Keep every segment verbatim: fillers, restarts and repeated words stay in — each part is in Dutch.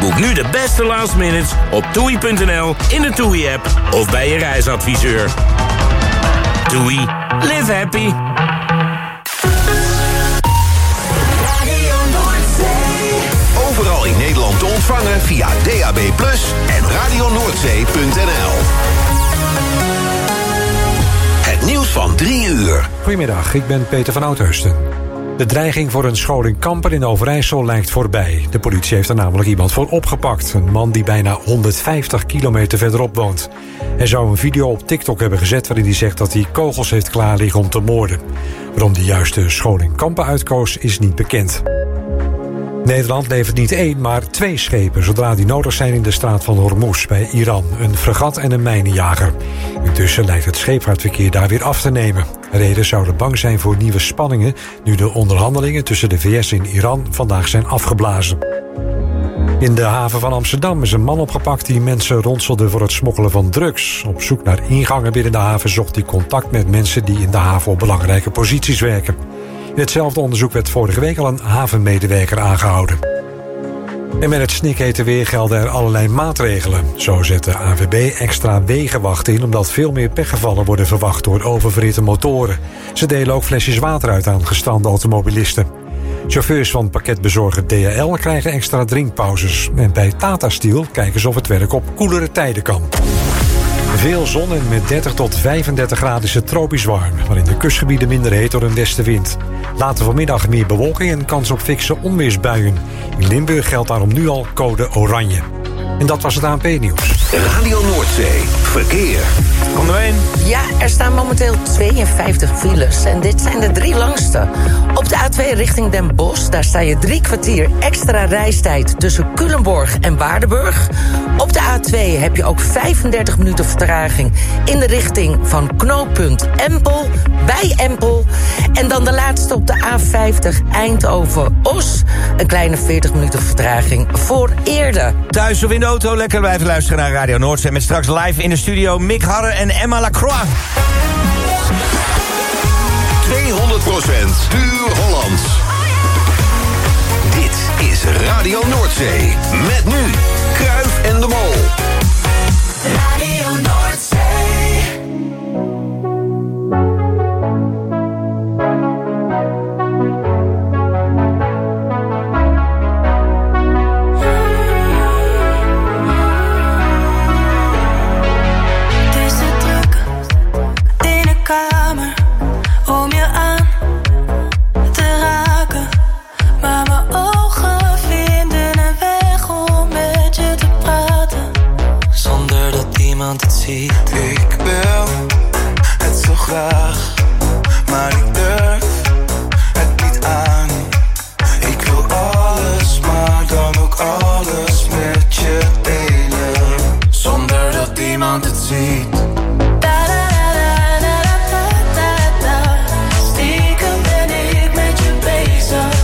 Boek nu de beste last minutes op toei punt n l, in de TUI-app of bij je reisadviseur. TUI. Live happy. Overal in Nederland te ontvangen via D A B plus, en radio noordzee punt n l. Het nieuws van drie uur. Goedemiddag, ik ben Peter van Oudheusden. De dreiging voor een school in Kampen in Overijssel lijkt voorbij. De politie heeft er namelijk iemand voor opgepakt. Een man die bijna honderdvijftig kilometer verderop woont. Hij zou een video op TikTok hebben gezet waarin hij zegt dat hij kogels heeft klaar liggen om te moorden. Waarom hij juist de school in Kampen uitkoos is niet bekend. Nederland levert niet één, maar twee schepen zodra die nodig zijn in de straat van Hormuz bij Iran. Een fregat en een mijnenjager. Intussen lijkt het scheepvaartverkeer daar weer af te nemen. Reders zouden bang zijn voor nieuwe spanningen nu de onderhandelingen tussen de V S en Iran vandaag zijn afgeblazen. In de haven van Amsterdam is een man opgepakt die mensen ronselde voor het smokkelen van drugs. Op zoek naar ingangen binnen de haven zocht hij contact met mensen die in de haven op belangrijke posities werken. In hetzelfde onderzoek werd vorige week al een havenmedewerker aangehouden. En met het snikhete weer gelden er allerlei maatregelen. Zo zet de A N W B extra wegenwachten in omdat veel meer pechgevallen worden verwacht door oververhitte motoren. Ze delen ook flesjes water uit aan gestrande automobilisten. Chauffeurs van pakketbezorger D H L krijgen extra drinkpauzes. En bij Tata Steel kijken ze of het werk op koelere tijden kan. Veel zon en met dertig tot vijfendertig graden is het tropisch warm, maar in de kustgebieden minder heet door een westenwind. Later vanmiddag meer bewolking en kans op fikse onweersbuien. In Limburg geldt daarom nu al code oranje. En dat was het A N P-nieuws. Radio Noordzee. Verkeer. Kom er een. Ja, er staan momenteel tweeënvijftig files en dit zijn de drie langste. Op de A twee richting Den Bosch, daar sta je drie kwartier extra reistijd tussen Culemborg en Waardenburg. Op de A twee heb je ook vijfendertig minuten vertraging in de richting van knooppunt Empel, bij Empel. En dan de laatste op de A vijftig Eindhoven-Os. Een kleine veertig minuten vertraging voor Eerde. Thuis of in de auto, lekker blijven luisteren naar Radio Noordzee. Met straks live in de studio Mick Harre en Emma Lacroix. tweehonderd procent puur Hollands. Dit is Radio Noordzee. Met nu Kruif en de Mol. Radio Noordzee. Ik wil het zo graag, maar ik durf het niet aan. Ik wil alles, maar dan ook alles met je delen, zonder dat iemand het ziet. Stiekem ben ik met je bezig.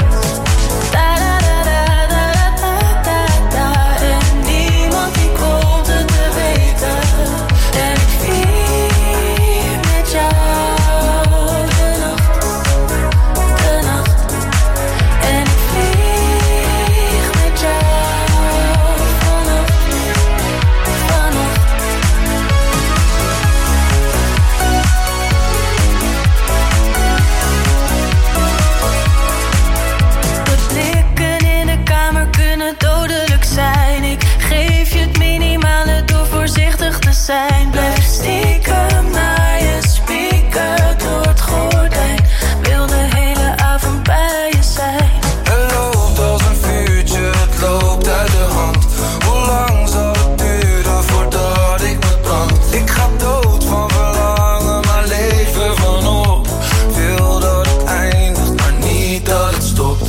Zijn. Blijf stiekem naar je speaker door het gordijn. Wil de hele avond bij je zijn. Het loopt als een vuurtje, het loopt uit de hand. Hoe lang zal het duren voordat ik me brand? Ik ga dood van verlangen, maar leven vanop. Wil dat het eindigt, maar niet dat het stopt.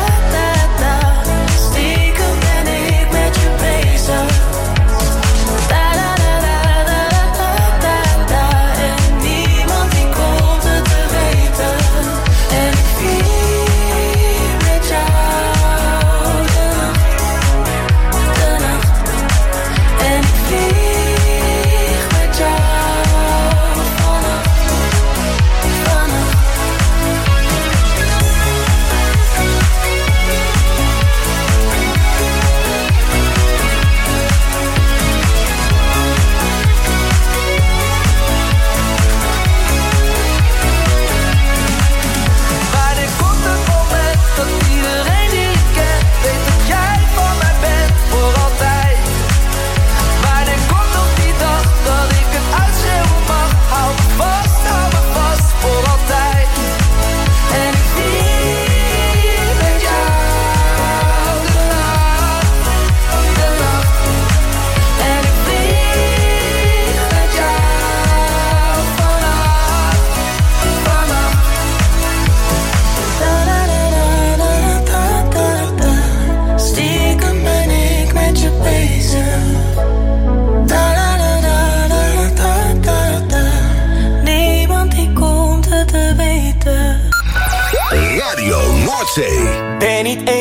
Stiekem ben ik met je bezig.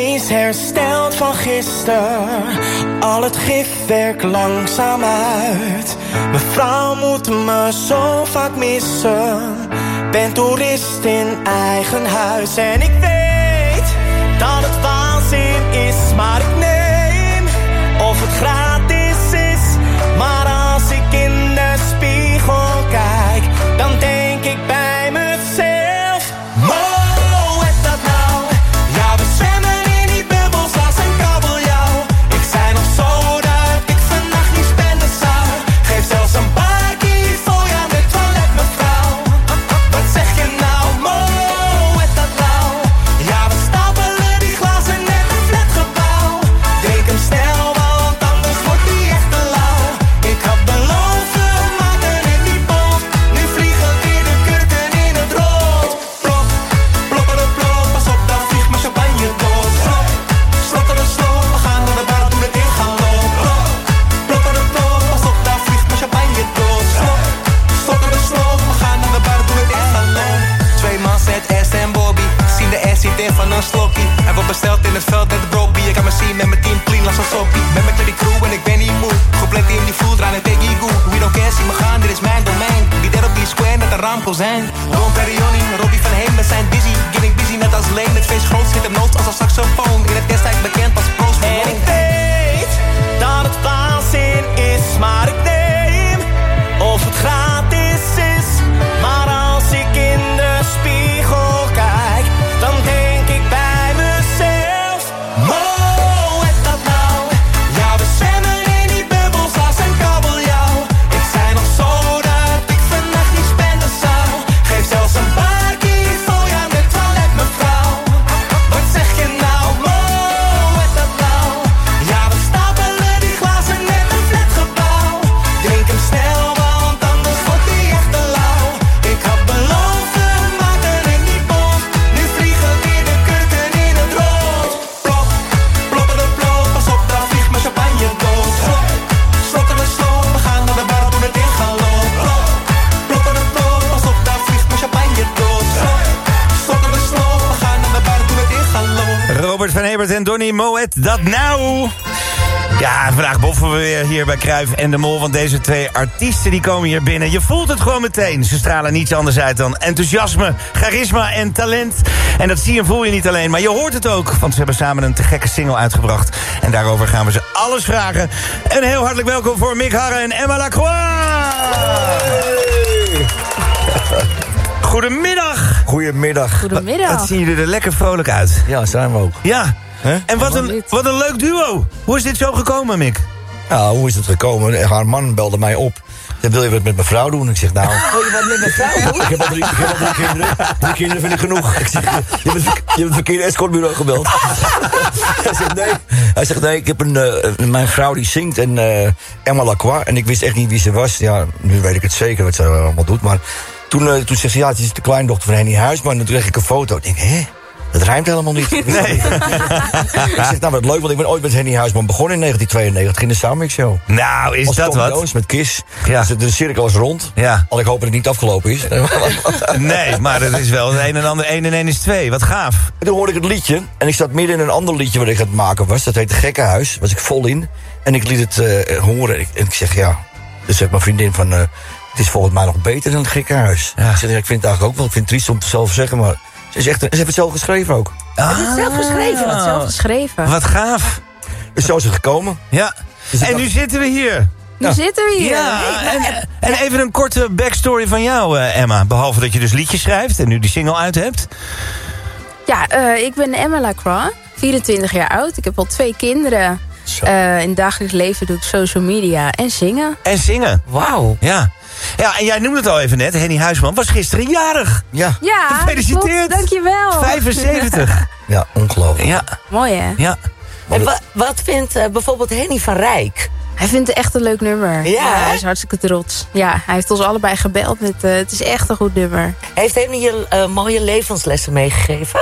eens hersteld van gisteren. Al het gifwerk langzaam uit. Mevrouw moet me zo vaak missen. Ben toerist in eigen huis. En ik weet dat het waanzin is, maar ik neem of het gratis is. Maar als ik in de spiegel kijk, dan denk ik bij mezelf: Mo, is dat nou? Ja, we zwemmen in die bubbels als een kabeljauw. Ik zei nog zo dat ik vannacht niet spenden zou. Geef zelfs een bakkie voor je aan de toilet, mevrouw. Wat zeg je nou? Mo, is dat nou? Ja, we stapelen die glazen net een flatgebouw. Drink hem snel, want anders wordt die echt te lauw. Ik had beloofd, we maken in die boot. Nu vliegen weer de kurken in het rood. Plop, ploppen de plop, pas op, dan vliegt mijn champagne dood. Slop, slotten de slop, we gaan naar de bar, doen het in gaan lopen. Plop, ploppen de plop, pas op, dan vliegt mijn champagne dood. Slop, slotten de slop, we gaan naar de bar, doen het in gaan lopen. Twee man zet S en Bobby, zien de S zit in van een slokkie. Hij wordt besteld in het veld met de brobie. Ik kan me zien met mijn team clean als een soppie. Met mijn die crew en ik ben niet moe. Compleet team die voelt aan het take you goed. We don't care, zie me gaan, dit is mijn domein. Die der op die square met een raamkozijn. Ron Perrioni, Robbie van Heem, we zijn busy. Getting busy net als Leen. Het feest groot zit hem nood als een saxofoon. In het kerstijk bekend als Proost. En ik weet dat het waanzin is, maar ik neem of het gratis is. Maar als ik in de spiegel kijk, dan denk ik bij mezelf: Mo, is dat nou? Ja, we zwemmen in die bubbels als een kabeljauw. Ik zei nog zo dat ik vannacht niet spenden zou. Geef zelfs een bakkie voor je aan de toilet, mevrouw. Wat zeg je nou? Mo, is dat nou? Ja, we stapelen die glazen net een flatgebouw. Drink hem snel, want anders wordt die echt te lauw. Ik had beloofd, we maken in die boot. Nu vliegen weer de kurken in het rood. Plop, ploppen de plop, pas op, dan vliegt mijn champagne dood. Slop, slotten de slop, we gaan naar de bar, doen het in gaan lopen. Plop, ploppen de plop, pas op, dan vliegt mijn champagne dood. Slop, slotten de slop, we gaan naar de bar, doen het in gaan lopen. Robert van Hebert en Donny Moet, dat nou? Ja, vandaag boffen we weer hier bij Cruijff en de Mol. Want deze twee artiesten die komen hier binnen. Je voelt het gewoon meteen. Ze stralen niets anders uit dan enthousiasme, charisma en talent. En dat zie je en voel je niet alleen, maar je hoort het ook. Want ze hebben samen een te gekke single uitgebracht. En daarover gaan we ze alles vragen. En heel hartelijk welkom voor Mick Harren en Emma Lacroix. Goedemiddag. Goedemiddag. Goedemiddag. Wat zien jullie er lekker vrolijk uit. Ja, zijn we ook. Ja. Huh? En wat een, wat een leuk duo. Hoe is dit zo gekomen, Mick? Nou, hoe is het gekomen? Haar man belde mij op. Zei, wil je wat met mijn vrouw doen? Ik zeg, nou... Wil je wat met mijn vrouw doen? Ik heb al drie, ik heb al drie kinderen. Drie kinderen vind ik genoeg. Ik zeg, je hebt het, je hebt het verkeerde escortbureau gebeld. Hij zegt, nee. Hij zegt, nee, ik heb een... Uh, mijn vrouw die zingt en uh, Emma Lacroix. En ik wist echt niet wie ze was. Ja, nu weet ik het zeker wat ze allemaal doet. Maar toen, uh, toen zegt ze, ja, het is de kleindochter van Henny Huisman. En toen kreeg ik een foto. Ik denk, hè? Dat rijmt helemaal niet. Nee. Ik zeg, nou wat leuk, want ik ben ooit met Henny Huisman begonnen in negentien tweeënnegentig in de Soundmix Show. Nou, is als dat Tom wat? Jones met Kiss. Ja. Dus de cirkel is rond. Ja. Al ik hoop dat het niet afgelopen is. Nee, maar het is wel een en ander. één en één is twee. Wat gaaf. En toen hoorde ik het liedje. En ik zat midden in een ander liedje wat ik aan het maken was. Dat heette Gekkenhuis. Daar was ik vol in. En ik liet het uh, horen. En ik, en ik zeg, ja. Dus zegt mijn vriendin van... Uh, het is volgens mij nog beter dan het Gekkenhuis. Ja. Ik zeg, ja, ik vind het eigenlijk ook wel. Ik vind het triest om het zelf te zeggen. Maar ze, is echt, ze heeft het zelf geschreven ook. Heb je het zelf geschreven? Wat zelf geschreven. Wat gaaf. Dus zo is het gekomen. Ja. Dus ik En dacht- nu zitten we hier. Nu Ja. zitten we hier. Ja, en, en even een korte backstory van jou, uh, Emma. Behalve dat je dus liedjes schrijft en nu die single uit hebt. Ja, uh, ik ben Emma Lacroix, vierentwintig jaar oud. Ik heb al twee kinderen. Uh, in het dagelijks leven doe ik social media en zingen. En zingen. Wauw. Ja. Ja, en jij noemde het al even net. Henny Huisman was gisteren jarig. Ja. Ja, Gefeliciteerd. klopt, dankjewel. vijfenzeventig. Ja, ongelooflijk. Ja, Mooi, hè? ja. En wa- wat vindt uh, bijvoorbeeld Henny van Rijk? Hij vindt het echt een leuk nummer. Ja, hè? Hij is hartstikke trots. Ja, hij heeft ons allebei gebeld met... Uh, het is echt een goed nummer. Heeft Henny je uh, mooie levenslessen meegegeven?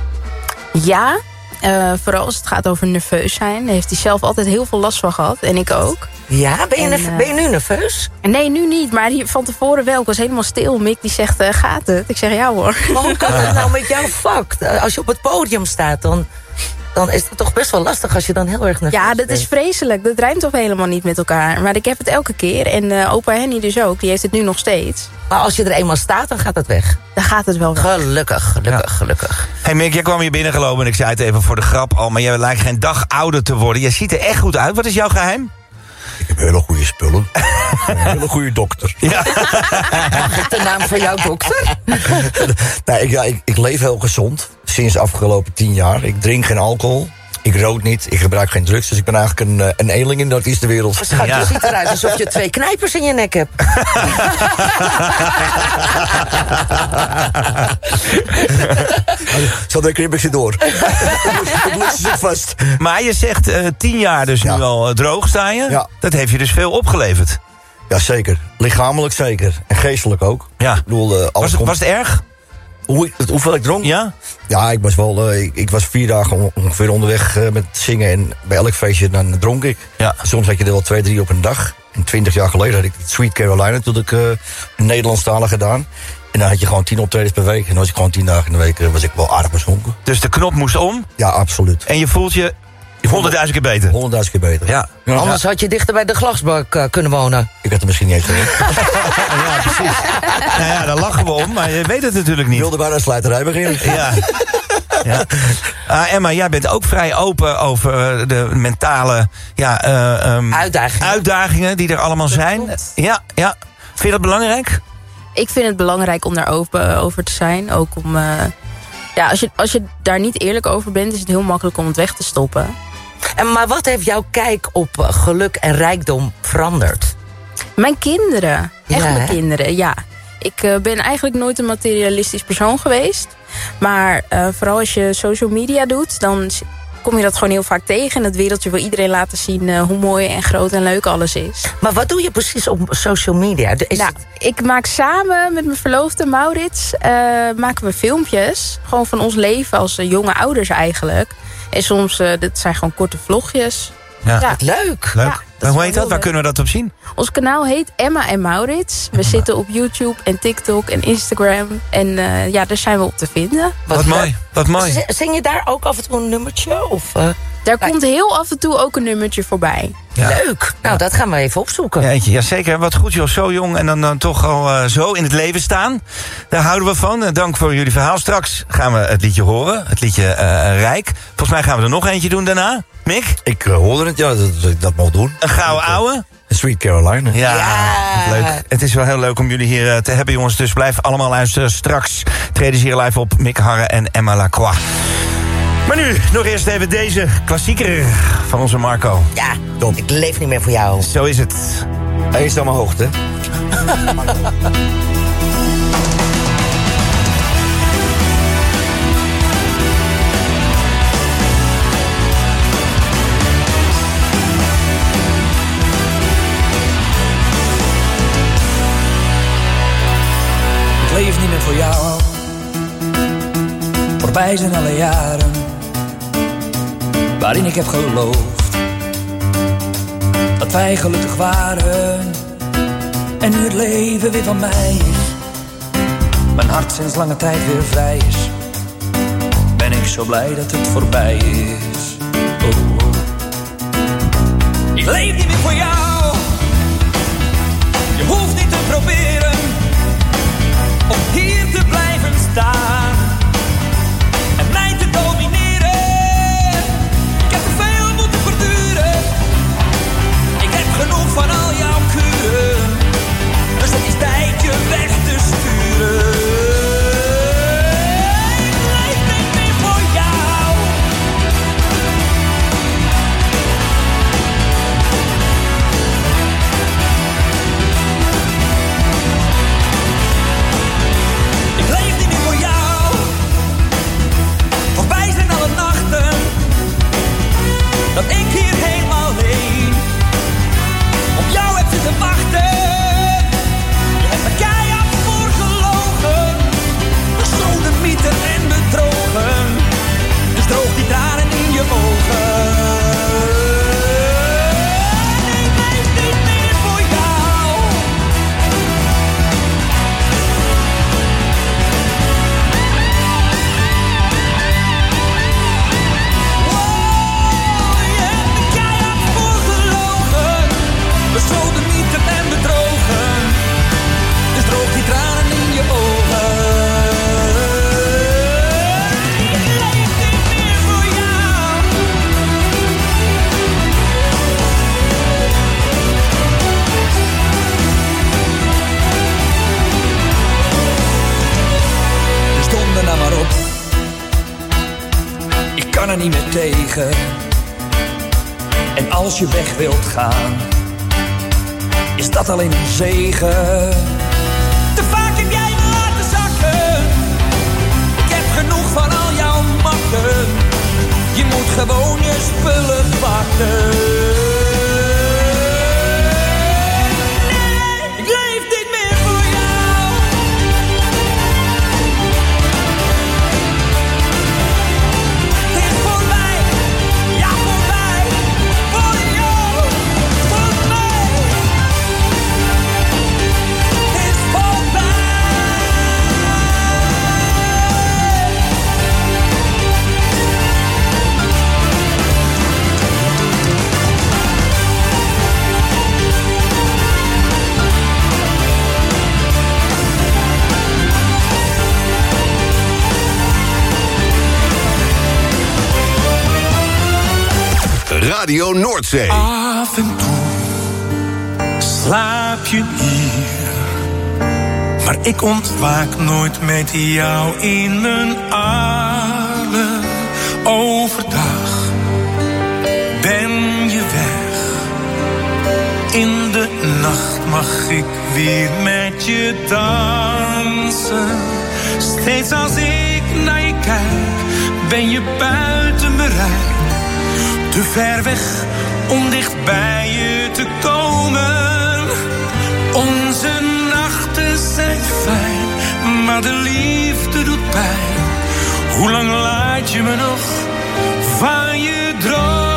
Ja, uh, vooral als het gaat over nerveus zijn. Daar heeft hij zelf altijd heel veel last van gehad. En ik ook. Ja, ben je, En, nerve- uh, ben je nu nerveus? Nee, nu niet. Maar hier van tevoren wel. Ik was helemaal stil. Mick die zegt, uh, gaat het? Ik zeg, ja hoor. Maar hoe kan dat nou met jouw vak? Als je op het podium staat, dan dan is dat toch best wel lastig als je dan heel erg nerveus Ja, dat bent. is vreselijk. Dat rijmt toch helemaal niet met elkaar. Maar ik heb het elke keer. En uh, opa Henny dus ook. Die heeft het nu nog steeds. Maar als je er eenmaal staat, dan gaat het weg. Dan gaat het wel weg. Gelukkig, gelukkig, ja. gelukkig. Hey Mick, jij kwam hier binnengelopen en ik zei het even voor de grap al... maar jij lijkt geen dag ouder te worden. Jij ziet er echt goed uit. Wat is jouw geheim? Ik heb hele goede spullen. Een hele goede dokter. Ja. Mag ik de naam van jouw dokter? nee, ik, ja, ik, ik leef heel gezond. Sinds de afgelopen tien jaar. Ik drink geen alcohol. Ik rook niet. Ik gebruik geen drugs. Dus ik ben eigenlijk een, een eenling in de artiestenwereld. Schat, ja. Je ziet eruit alsof je twee knijpers in je nek hebt. Zo, dan knip ik ze door. Dan blussen ze vast. Maar je zegt uh, tien jaar dus ja. nu al uh, droog sta je. Ja. Dat heeft je dus veel opgeleverd. Ja, zeker. Lichamelijk zeker. En geestelijk ook. Ja. Ik bedoel, uh, was, het, was het erg? Hoe, hoeveel ik dronk? Ja? Ja, ik was wel. Uh, ik, ik was vier dagen ongeveer onderweg uh, met zingen. En bij elk feestje dan dronk ik. Ja. Soms had je er wel twee, drie op een dag. En twintig jaar geleden had ik Sweet Carolina natuurlijk uh, Nederlandstalig gedaan. En dan had je gewoon tien optredens per week. En dan was ik gewoon tien dagen in de week uh, was ik wel aardig beschonken. Dus de knop moest om? Ja, absoluut. En je voelt je honderdduizend keer beter? Honderdduizend keer beter. Ja. Ja. Anders had je dichter bij de glasbak uh, kunnen wonen. Ik had er misschien niet eens gezegd. Ja, precies. Nou ja, daar lachen we om, maar je weet het natuurlijk niet. Ik wilde bijna een slijterij beginnen. Ja. Ja. Uh, Emma, jij bent ook vrij open over de mentale ja, uh, um, uitdagingen. uitdagingen die er allemaal zijn. Ja, ja. Vind je dat belangrijk? Ik vind het belangrijk om daar open over te zijn. Ook om... Uh, ja, als je, als je daar niet eerlijk over bent, is het heel makkelijk om het weg te stoppen. En, maar wat heeft jouw kijk op uh, geluk en rijkdom veranderd? Mijn kinderen. Echt ja, mijn kinderen, ja. Ik uh, ben eigenlijk nooit een materialistisch persoon geweest. Maar uh, vooral als je social media doet, dan kom je dat gewoon heel vaak tegen. En het wereldje wil iedereen laten zien uh, hoe mooi en groot en leuk alles is. Maar wat doe je precies op social media? Is nou, het... Ik maak samen met mijn verloofde Maurits uh, maken we filmpjes. Gewoon van ons leven als uh, jonge ouders eigenlijk. En soms, uh, dat zijn gewoon korte vlogjes. Ja. Ja. Leuk. Leuk. Ja, maar hoe heet dat? Waar kunnen we dat op zien? Ons kanaal heet Emma en Maurits. We zitten op YouTube en TikTok en Instagram. En uh, ja, daar zijn we op te vinden. Wat, Wat mooi. Wat mooi. Zing je daar ook af en toe een nummertje? Of, uh... Daar komt heel af en toe ook een nummertje voorbij. Ja. Leuk. Nou, dat gaan we even opzoeken. Ja, ja, zeker. Wat goed, joh. Zo jong en dan, dan toch al uh, zo in het leven staan. Daar houden we van. Uh, dank voor jullie verhaal. Straks gaan we het liedje horen. Het liedje uh, Rijk. Volgens mij gaan we er nog eentje doen daarna. Mick? Ik uh, hoorde het, ja, dat, dat ik dat mag doen. Een gouden ouwe? Sweet Carolina. Ja, ja, leuk. Het is wel heel leuk om jullie hier uh, te hebben, jongens. Dus blijf allemaal luisteren. Straks treden ze hier live op. Mick Harre en Emma Lacroix. Maar nu, nog eerst even deze klassieker van onze Marco. Ja, Tom. Ik leef niet meer voor jou. Zo is het. Hij is aan mijn hoogte. Ik leef niet meer voor jou. Voorbij zijn alle jaren waarin ik heb geloofd dat wij gelukkig waren. En nu het leven weer van mij is, mijn hart sinds lange tijd weer vrij is, ben ik zo blij dat het voorbij is. Oh, oh. Ik leef niet meer voor jou. Je hoeft niet te proberen om hier te blijven staan en mij te domineren. Ik heb te veel moeten verduren. Ik heb genoeg van al jouw kuren. Dus het is tijd je weg te sturen. Ik leef niet meer voor jou. tegen. En als je weg wilt gaan, is dat alleen een zegen. Te vaak heb jij me laten zakken. Ik heb genoeg van al jouw makken. Je moet gewoon je spullen pakken. Nee, ik leef niet meer voor jou. Het is voorbij, ja voorbij. Voor jou, voor mij. Het is voorbij. Radio Noordzee. Af en toe slaap je hier, maar ik ontwaak nooit met jou in mijn armen. Overdag ben je weg, in de nacht mag ik weer met je dansen. Steeds als ik naar je kijk, ben je buiten bereik. Te ver weg om dicht bij je te komen. Onze nachten zijn fijn, maar de liefde doet pijn. Hoe lang laat je me nog van je dromen?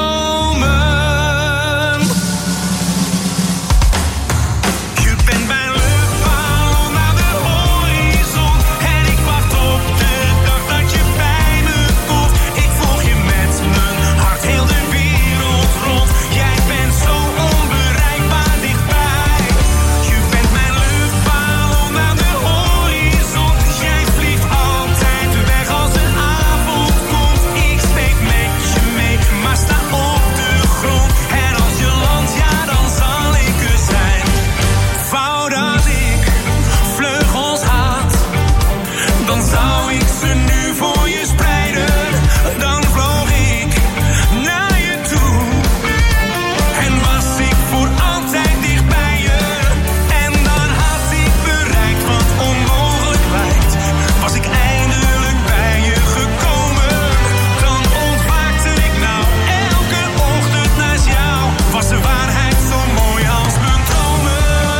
Je bent mijn luchtballon naar de horizon. En ik wacht op de dag dat je bij me komt. Ik volg je met mijn hart heel de wereld rond. Jij bent zo onbereikbaar dichtbij. Je bent mijn luchtballon naar de horizon. Jij vliegt altijd weg als de avond komt. Ik steek met je mee, maar sta op de grond. En als je landt, ja dan zal ik er zijn. Wou dat ik vleugels had, dan zou ik ze nu voor je spreiden. Dan vloog ik naar je toe en was ik voor altijd dicht bij je. En dan had ik bereikt wat onmogelijk lijkt. Was ik eindelijk bij je gekomen, dan ontwaakte ik nou elke ochtend naast jou. Was de waarheid zo mooi als mijn dromen.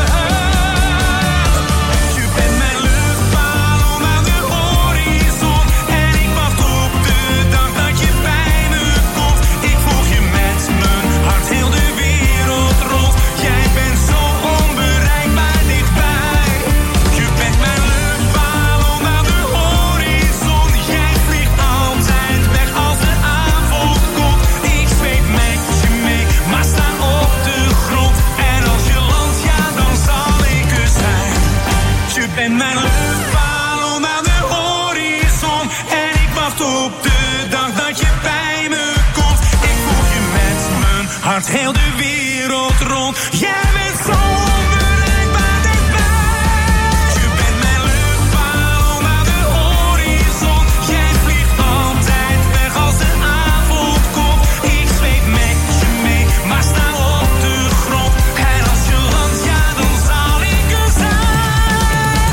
Je bent mijn luchtballon aan de horizon. En ik wacht op de dag dat je bij me komt. Ik volg je met mijn hart heel de wereld rond. Jij bent zo onbereikbaar dichtbij. Je bent mijn luchtballon aan de horizon. Jij vliegt altijd weg als de avond komt. Ik zweef met je mee, maar sta op de grond. En als je landt, ja dan zal ik er zijn. Je bent mijn luchtballon aan de horizon. En ik wacht op de dag dat je bij me komt. Ik volg je met mijn hart heel de wereld rond. Jij bent zo onbereikbaar dichtbij. Je bent mijn luchtballon aan de horizon. Jij vliegt altijd weg als de avond komt. Ik zweef met je mee, maar sta op de grond. En als je landt, ja dan zal ik er zijn.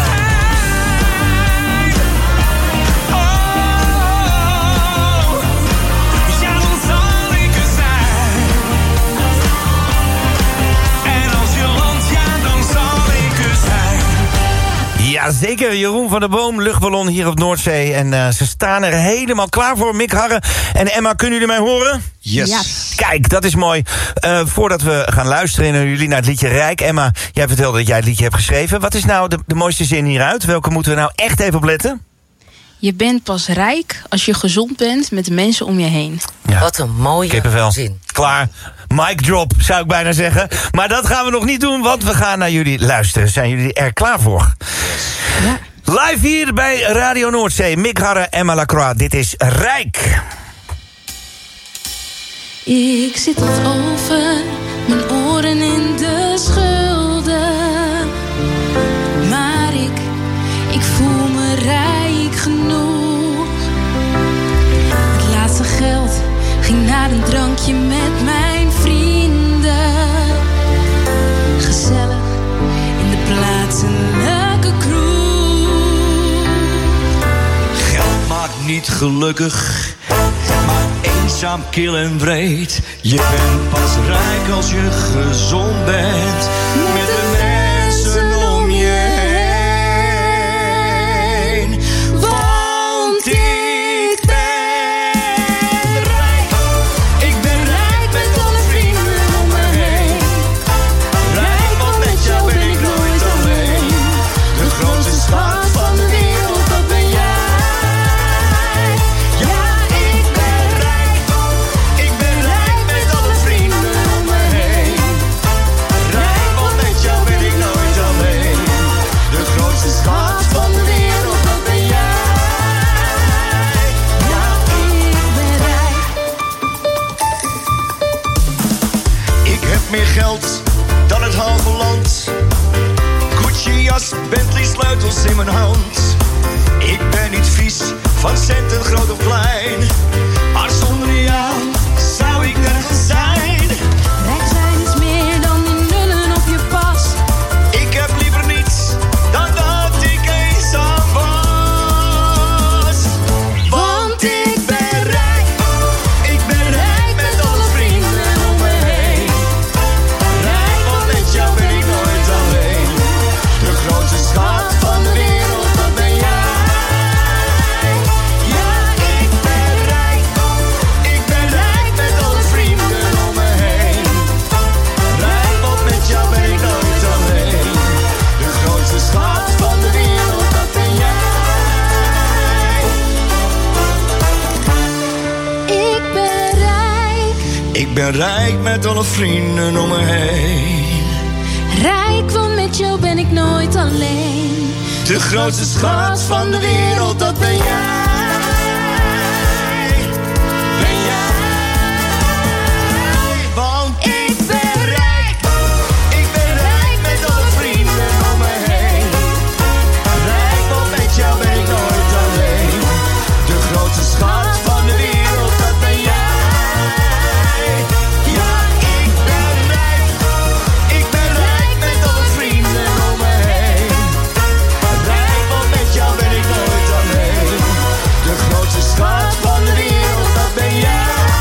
Oh, ja dan zal ik er zijn. En als je landt, ja dan zal ik er zijn. Jazeker, Jeroen van der Boom, luchtballon hier op Noordzee. En uh, ze staan er helemaal klaar voor. Mick Harren en Emma, kunnen jullie mij horen? Yes. Ja. Kijk, dat is mooi. Uh, voordat we gaan luisteren naar jullie, naar het liedje Rijk. Emma, jij vertelde dat jij het liedje hebt geschreven. Wat is nou de, de mooiste zin hieruit? Welke moeten we nou echt even op letten? Je bent pas rijk als je gezond bent met de mensen om je heen. Ja. Wat een mooie Kippenvel. zin. Klaar. Mic drop, zou ik bijna zeggen. Maar dat gaan we nog niet doen, want we gaan naar jullie luisteren. Zijn jullie er klaar voor? Ja. Live hier bij Radio Noordzee. Mick Harren, Emma Lacroix. Dit is Rijk. Ik zit tot over mijn oren in de schulden. Maar ik, ik voel me rijk genoeg. Het laatste geld ging naar een drankje met mijn vrienden. Gezellig in de plaatselijke kroeg. Geld maakt niet gelukkig, maar eenzaam, kil en wreed. Je bent pas rijk als je gezond bent. Met de mensen om je heen. Want ik ben rijk. Ik ben rijk met alle vrienden om me heen. Rijk, want met jou ben ik nooit alleen. De grootste schat van de wereld, dat ben jij. Ja, ik ben rijk. Ik ben rijk met alle vrienden om me heen. Rijk, want met jou ben ik nooit alleen. De grootste schat van de wereld, dat ben jij. Ja, ik ben rijk. Ik heb meer geld dan het halve land. Gucci jas, Bentley sleutels in mijn hand. Ik ben niet vies van centen, groot of klein. Maar zonder jou zou ik nergens zijn. Rijk zijn is meer dan die nullen op je pas. Ik heb liever niets dan dat ik eenzaam was. Want ik ben rijk. Ik ben rijk met alle vrienden om me heen. Rijk, want met jou ben ik nooit alleen. De grootste schat van de wereld, dat ben jij. Ja, ik ben rijk. Ik ben rijk met alle vrienden om me heen. Rijk, want met jou ben ik nooit alleen. De grootste schat van de wereld, dat ben jij. Ik ben rijk. Ik ben rijk met alle vrienden om me heen. Rijk, want met jou ben ik nooit alleen. De grootste schat van de wereld, dat ben jij. Ben jij. Want ik ben rijk. Ik ben rijk met alle vrienden om me heen. Rijk, want met jou ben ik nooit alleen. De grootste schat van de wereld, dat ben jij. Ja, ik ben rijk. Ik ben rijk met alle vrienden om me heen. Rijk, want met jou ben ik nooit alleen. De grootste schat van de wereld, dat ben jij.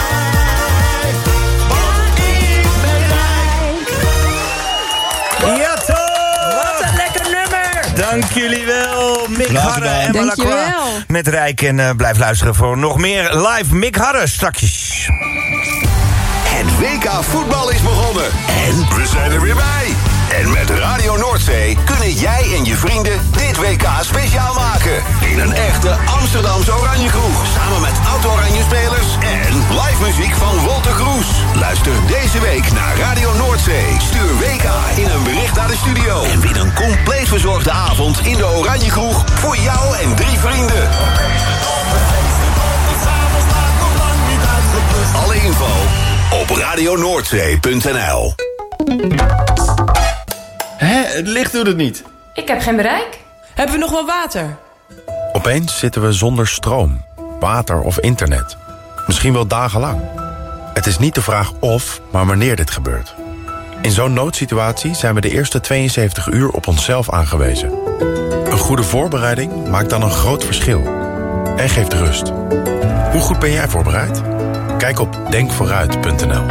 Want ik ben rijk. Ja, toch! Wat een lekker nummer! Dank jullie wel, Mick Graag Harre gedaan. en Malacroix. Dankjewel. Met Rijk en eh, blijf luisteren voor nog meer live Mick Harre strakjes. Het W K voetbal is begonnen. En we zijn er weer bij. En met Radio Noordzee kunnen jij en je vrienden dit W K speciaal maken. In een echte Amsterdamse Oranje kroeg. Samen met oud-Oranje spelers en live muziek van Wolter Kroes. Luister deze week naar Radio Noordzee. Stuur W K in een bericht naar de studio. En win een compleet verzorgde avond in de Oranje kroeg voor jou en drie vrienden. Alle info op radionoordzee punt n l. Hé, het licht doet het niet. Ik heb geen bereik. Hebben we nog wel water? Opeens zitten we zonder stroom, water of internet. Misschien wel dagenlang. Het is niet de vraag of, maar wanneer dit gebeurt. In zo'n noodsituatie zijn we de eerste tweeënzeventig uur op onszelf aangewezen. Een goede voorbereiding maakt dan een groot verschil. En geeft rust. Hoe goed ben jij voorbereid? Kijk op denk vooruit punt n l.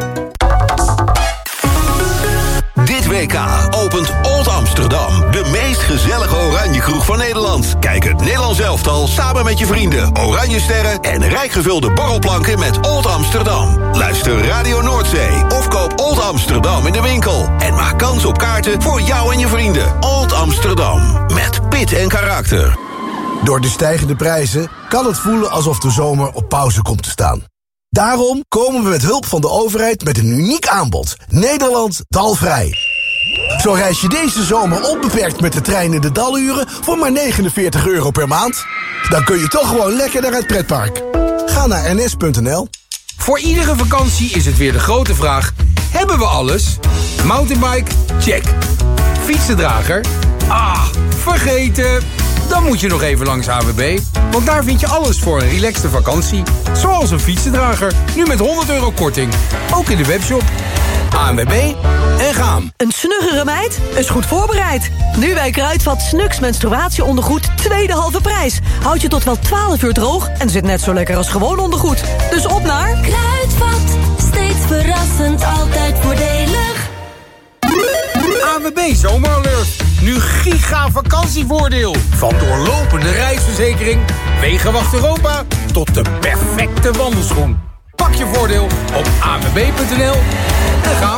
Dit W K opent Old Amsterdam, de meest gezellige Oranje kroeg van Nederland. Kijk het Nederlands elftal samen met je vrienden, Oranje sterren en rijk gevulde borrelplanken met Old Amsterdam. Luister Radio Noordzee of koop Old Amsterdam in de winkel. En maak kans op kaarten voor jou en je vrienden. Old Amsterdam, met pit en karakter. Door de stijgende prijzen kan het voelen alsof de zomer op pauze komt te staan. Daarom komen we met hulp van de overheid met een uniek aanbod. Nederland dalvrij. Zo reis je deze zomer onbeperkt met de trein in de daluren voor maar negenenveertig euro per maand. Dan kun je toch gewoon lekker naar het pretpark. Ga naar n s punt n l. Voor iedere vakantie is het weer de grote vraag: hebben we alles? Mountainbike? Check. Fietsendrager? Ah, vergeten. Dan moet je nog even langs A W B. Want daar vind je alles voor een relaxte vakantie. Zoals een fietsendrager, nu met honderd euro korting. Ook in de webshop. A W B en gaan. Een snuggere meid is goed voorbereid. Nu bij Kruidvat Snux menstruatieondergoed tweede halve prijs. Houd je tot wel twaalf uur droog en zit net zo lekker als gewoon ondergoed. Dus op naar Kruidvat, steeds verrassend, altijd voordelig. A W B Zomeralert. Nu giga vakantievoordeel. Van doorlopende reisverzekering, Wegenwacht Europa tot de perfecte wandelschoen. Pak je voordeel op a w b punt n l en gaan.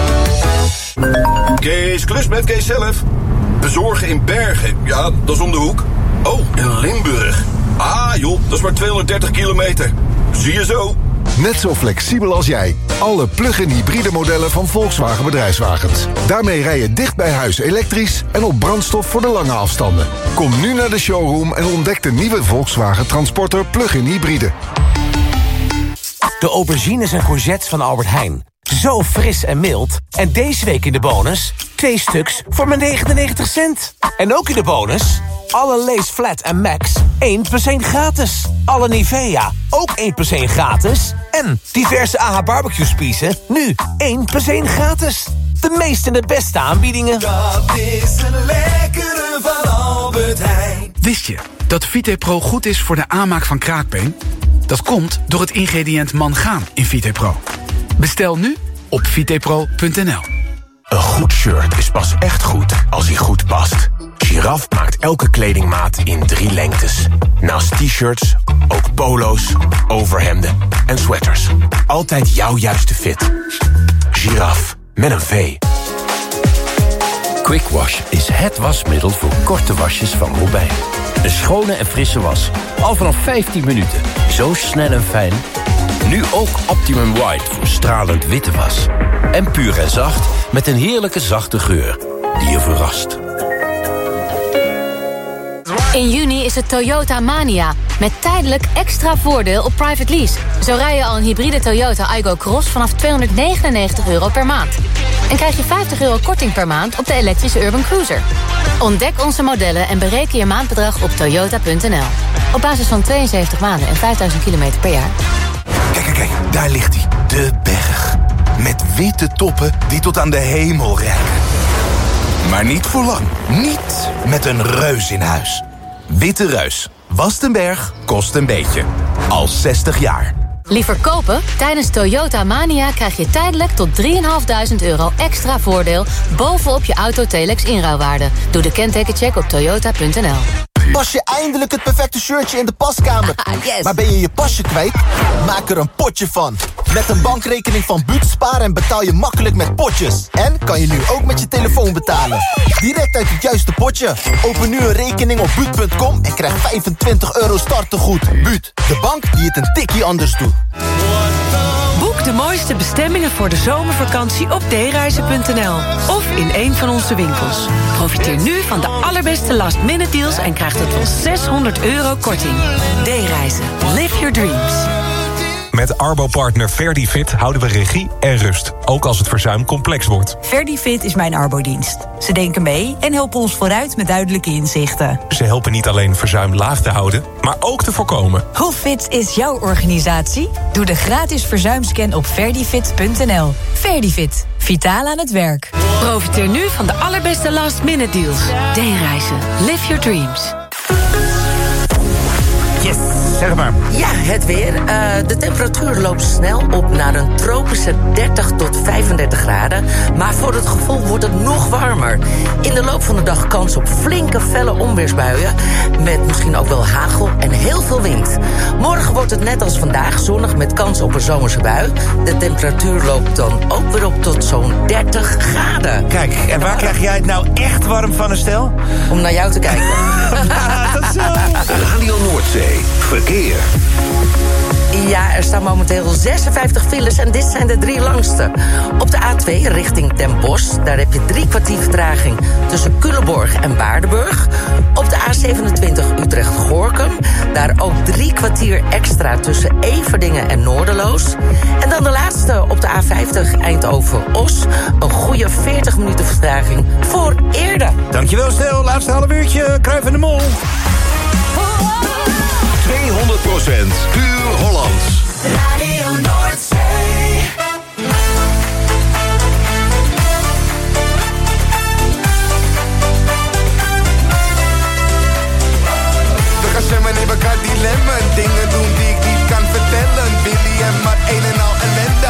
Kees, klus met Kees zelf. Bezorgen in Bergen, ja, dat is om de hoek. Oh, in Limburg. Ah joh, dat is maar tweehonderddertig kilometer. Zie je zo. Net zo flexibel als jij. Alle plug-in hybride modellen van Volkswagen Bedrijfswagens. Daarmee rij je dicht bij huis elektrisch en op brandstof voor de lange afstanden. Kom nu naar de showroom en ontdek de nieuwe Volkswagen Transporter plug-in hybride. De aubergines en courgettes van Albert Heijn. Zo fris en mild. En deze week in de bonus twee stuks voor maar negenennegentig cent. En ook in de bonus alle Lay's Flat en Max één plus één gratis. Alle Nivea ook één plus één gratis. En diverse A H barbecue spiezen nu één plus één gratis. De meeste en de beste aanbiedingen. Dat is een lekkere van Albert Heijn. Wist je dat VitePro goed is voor de aanmaak van kraakbeen? Dat komt door het ingrediënt mangaan in VitePro. Bestel nu op vitepro punt n l. Een goed shirt is pas echt goed als hij goed past. Giraf maakt elke kledingmaat in drie lengtes. Naast t-shirts, ook polo's, overhemden en sweaters. Altijd jouw juiste fit. Giraf, met een V. Quick Wash is het wasmiddel voor korte wasjes van Robijn. Een schone en frisse was. Al vanaf vijftien minuten. Zo snel en fijn. Nu ook Optimum White voor stralend witte was. En puur en zacht met een heerlijke zachte geur die je verrast. In juni is het Toyota Mania. Met tijdelijk extra voordeel op private lease. Zo rij je al een hybride Toyota Aygo Cross vanaf tweehonderdnegenennegentig euro per maand. En krijg je vijftig euro korting per maand op de elektrische Urban Cruiser. Ontdek onze modellen en bereken je maandbedrag op toyota punt n l. Op basis van tweeënzeventig maanden en vijfduizend kilometer per jaar. Kijk, kijk, kijk, daar ligt hij. De berg. Met witte toppen die tot aan de hemel reiken. Maar niet voor lang. Niet met een reus in huis. Witte Reus. Wast een berg, kost een beetje. Al zestig jaar. Liever kopen? Tijdens Toyota Mania krijg je tijdelijk tot drieduizend vijfhonderd euro extra voordeel bovenop je Auto-Telex inruilwaarde. Doe de kentekencheck op toyota punt n l. Pas je eindelijk het perfecte shirtje in de paskamer. Yes. Maar ben je je pasje kwijt? Maak er een potje van. Met een bankrekening van Buut sparen en betaal je makkelijk met potjes. En kan je nu ook met je telefoon betalen. Direct uit het juiste potje. Open nu een rekening op buut punt com en krijg vijfentwintig euro startegoed. Buut, de bank die het een tikkie anders doet. Boek de mooiste bestemmingen voor de zomervakantie op d reizen punt n l of in een van onze winkels. Profiteer nu van de allerbeste last minute deals en krijg tot wel zeshonderd euro korting. D-reizen. Live your dreams. Met Arbo-partner Verdifit houden we regie en rust, ook als het verzuim complex wordt. Verdifit is mijn arbodienst. Ze denken mee en helpen ons vooruit met duidelijke inzichten. Ze helpen niet alleen verzuim laag te houden, maar ook te voorkomen. Hoe fit is jouw organisatie? Doe de gratis verzuimscan op verdifit punt n l. Verdifit. Vitaal aan het werk. Profiteer nu van de allerbeste last minute deals. D-reizen. Live your dreams. Yes, zeg maar. Ja, het weer. Uh, de temperatuur loopt snel op naar een tropische dertig tot vijfendertig graden. Maar voor het gevoel wordt het nog warmer. In de loop van de dag kans op flinke felle onweersbuien. Met misschien ook wel hagel en heel veel wind. Morgen wordt het net als vandaag zonnig met kans op een zomerse bui. De temperatuur loopt dan ook weer op tot zo'n dertig graden. Kijk, en waar krijg jij het nou echt warm van, Estelle? Om naar jou te kijken. Dat zo. Radio Noordzee. Verkeer. Ja, er staan momenteel zesenvijftig files en dit zijn de drie langste. Op de A twee richting Den Bosch, daar heb je drie kwartier vertraging tussen Culemborg en Waardenburg. Op de A zevenentwintig Utrecht-Gorkum, daar ook drie kwartier extra tussen Everdingen en Noorderloos. En dan de laatste op de de A vijftig Eindhoven-Os een goede veertig minuten vertraging voor eerder. Dankjewel, Stel. Laatste half uurtje. Cruijff en de Mol. tweehonderd procent puur Hollands. Radio Noordzee. We gaan zwemmen in elkaar dilemma. Dingen doen die ik niet kan vertellen. Willy en maar een en al ellende.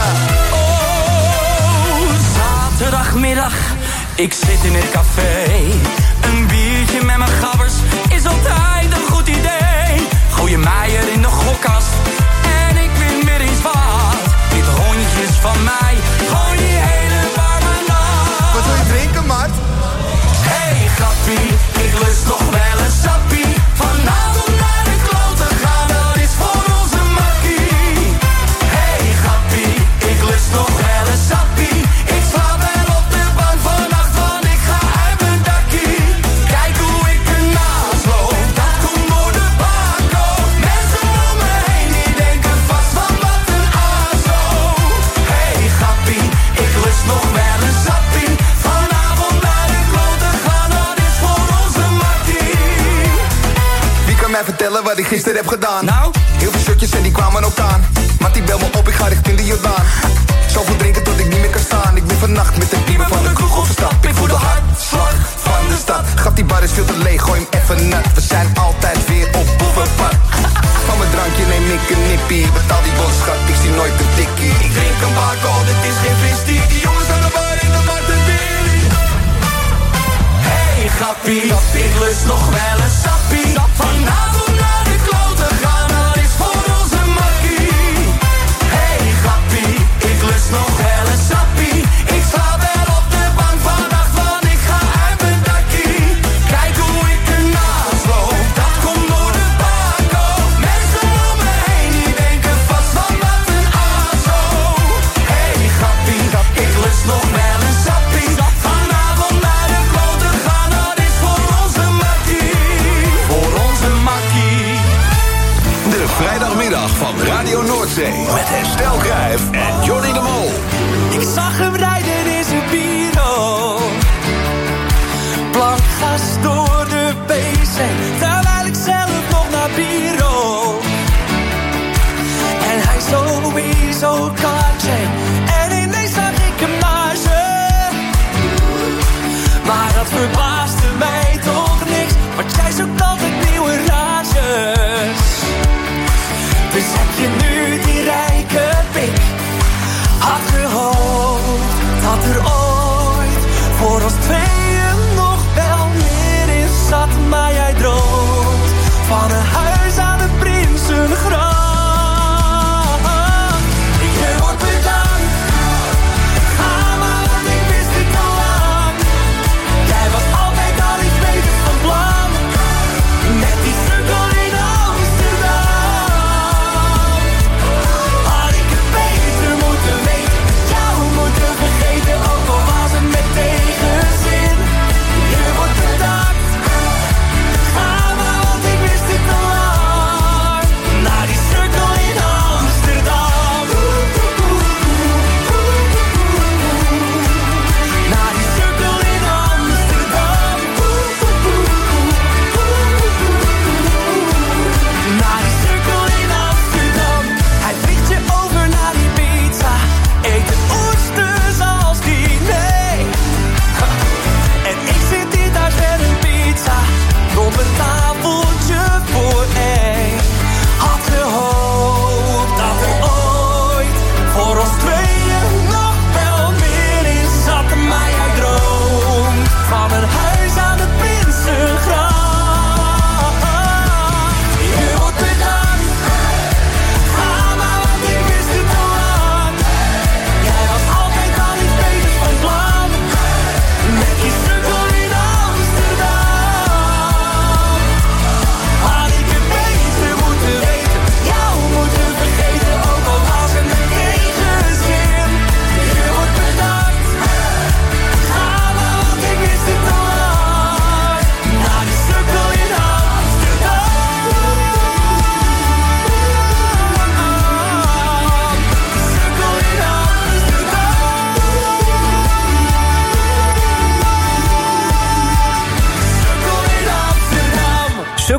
Oh, zaterdagmiddag, ik zit in het café. Een biertje met mijn gabbers is altijd een goed idee. Gooi je mij er in de gokkast en ik win weer eens wat. Dit hondje is van mij, gooi die hele warme nacht. Wat wil je drinken, maat? Hey grappie, ik lust nog wel een sappie. Vanavond naar de kloten gaan, dat is voor onze makkie. Hey grappie, ik lust nog wel een sappie. Ik slaap wel op de bank vannacht, want ik ga uit mijn dakkie. Kijk hoe ik ernaast loop, dat komt door de bako. Mensen om me heen, die denken vast van wat een azo. Hey grappie, ik lust nog wel een sappie. Vanavond naar de kloten gaan, dat is voor onze makkie. Wie kan mij vertellen wat ik gisteren heb gedaan? Nou? Heel veel shirtjes en die kwamen ook aan. Maar die bel me op, ik ga richting de Jordaan. Zoveel drinken tot ik niet meer kan staan. Ik ben vannacht met de diemen van de kroeg overstapt. Ik voel de hartslag van de stad. Gaf die bar is veel te leeg, gooi hem even nat. We zijn altijd weer op boevenpad. Van mijn drankje neem ik een nippie. Betaal die bon, schat, ik zie nooit een tikkie. Ik drink een bako, dit is geen fristie. Die jongens aan de bar in de markt en Billy. Hey grappie, ik lust nog wel een sappie. Vanavond naar de kloten gaan, dat is voor onze makkie. Hey grappie.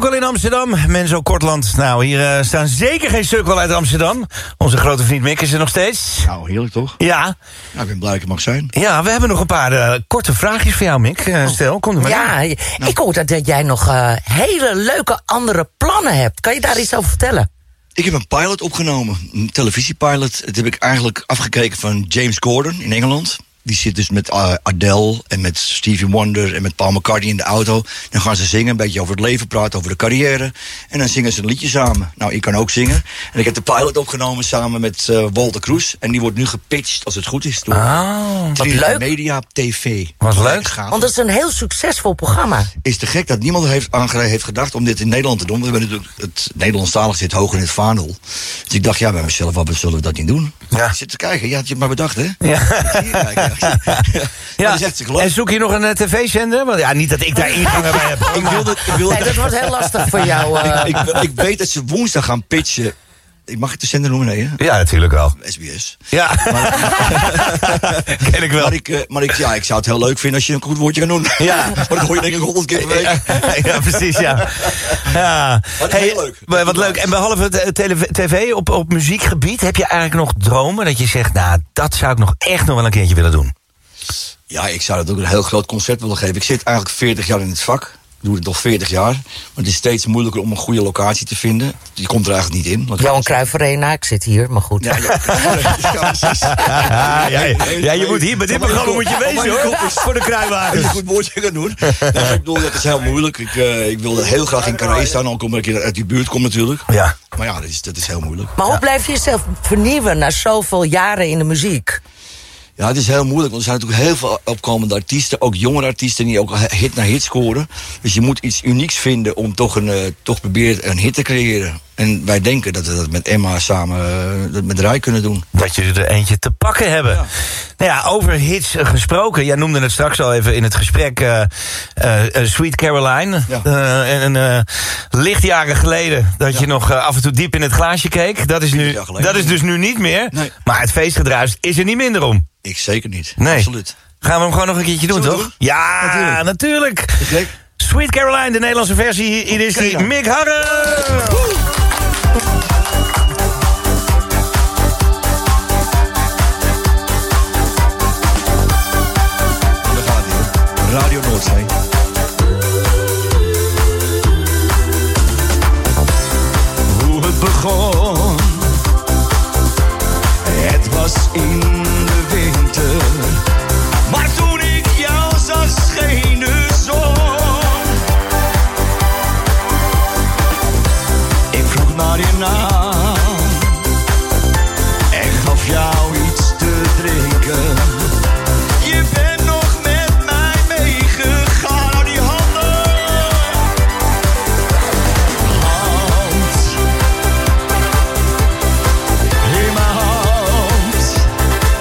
Sukkel in Amsterdam. Menzo Kortland. Nou, hier uh, staan zeker geen sukkel uit Amsterdam. Onze grote vriend Mick is er nog steeds. Nou, heerlijk toch? Ja. Nou, ik ben blij dat ik mag zijn. Ja, we hebben nog een paar uh, korte vraagjes voor jou, Mick. Uh, stel, kom er maar Ja, in. nou. Ik hoor dat, dat jij nog uh, hele leuke andere plannen hebt. Kan je daar iets over vertellen? Ik heb een pilot opgenomen, een televisiepilot. Dat heb ik eigenlijk afgekeken van James Corden in Engeland. Die zit dus met uh, Adele en met Stevie Wonder en met Paul McCartney in de auto. Dan gaan ze zingen, een beetje over het leven, praten over de carrière. En dan zingen ze een liedje samen. Nou, ik kan ook zingen. En ik heb de pilot opgenomen samen met uh, Walter Kroes. En die wordt nu gepitcht, als het goed is, door oh, wat leuk. Media op tv. Wat leuk. Want het is een heel succesvol programma. Is te gek dat niemand heeft, aan heeft gedacht om dit in Nederland te doen. We hebben natuurlijk het Nederlandstalig zit hoog in het vaandel. Dus ik dacht, ja, bij mezelf, wat zullen we dat niet doen? Ja. Ik zit te kijken, ja, had je het maar bedacht, hè? Ja. Hier kijken. Ja, en zoek je nog een uh, tv-zender? Want ja, niet dat ik daar ingangen bij heb. Ik wilde, ik wilde... Nee, dat wordt heel lastig voor jou. Uh... ik, ik, ik weet dat ze woensdag gaan pitchen. Ik mag het de zender noemen, nee, hè? Ja, natuurlijk wel. S B S. Ja. Maar, ken ik wel. Maar, ik, uh, maar ik, ja, ik zou het heel leuk vinden als je een goed woordje kan doen. Ja. Maar dat hoor je denk ik honderd keer per week. Ja, ja, precies, ja. ja. Wat hey, heel leuk. Wat leuk. En behalve het tv op, op muziekgebied, heb je eigenlijk nog dromen dat je zegt, nou, dat zou ik nog echt nog wel een keertje willen doen? Ja, ik zou dat ook een heel groot concert willen geven. Ik zit eigenlijk veertig jaar in het vak. Ik doe het nog veertig jaar. Maar het is steeds moeilijker om een goede locatie te vinden. Die komt er eigenlijk niet in. Johan Cruijff Arena, ik zit hier, maar goed. Ja, ja, ja, precies. Ja, ja, ja, je moet hier bij dit programma moet je wezen, hoor. Voor de kruiwagens. Een goed woordje gaan doen. Nou, ik bedoel, dat is heel moeilijk. Ik, uh, ik wilde heel graag in Carré staan, al omdat ik uit die buurt kom natuurlijk. Ja. Maar ja, dat is, dat is heel moeilijk. Maar hoe ja. blijf je jezelf vernieuwen na zoveel jaren in de muziek? Ja, het is heel moeilijk, want er zijn natuurlijk heel veel opkomende artiesten, ook jongere artiesten die ook hit na hit scoren. Dus je moet iets unieks vinden om toch, een, uh, toch proberen een hit te creëren. En wij denken dat we dat met Emma samen uh, dat met Rai kunnen doen. Dat jullie er eentje te pakken hebben. Ja. Nou ja, over hits uh, gesproken. Jij noemde het straks al even in het gesprek uh, uh, uh, Sweet Caroline. Ja. Uh, en uh, lichtjaren geleden dat ja. je nog uh, af en toe diep in het glaasje keek. Dat is, nu, dat is dus nu niet meer. Nee. Maar het feestgedruis is er niet minder om. Ik zeker niet. Nee. Absoluut. Gaan we hem gewoon nog een keertje doen, Zullen toch? Doen? Ja, natuurlijk. natuurlijk. Sweet Caroline, de Nederlandse versie. Hier is die Mick Harren. Radio Noordzee. Hoe het begon, het was in de winter, maar toen ik jou zag scheen de zon. Ik vroeg naar je naam en gaf jou iets te drinken. Je bent nog met mij meegegaan, nou die handen. Hand in mijn hand.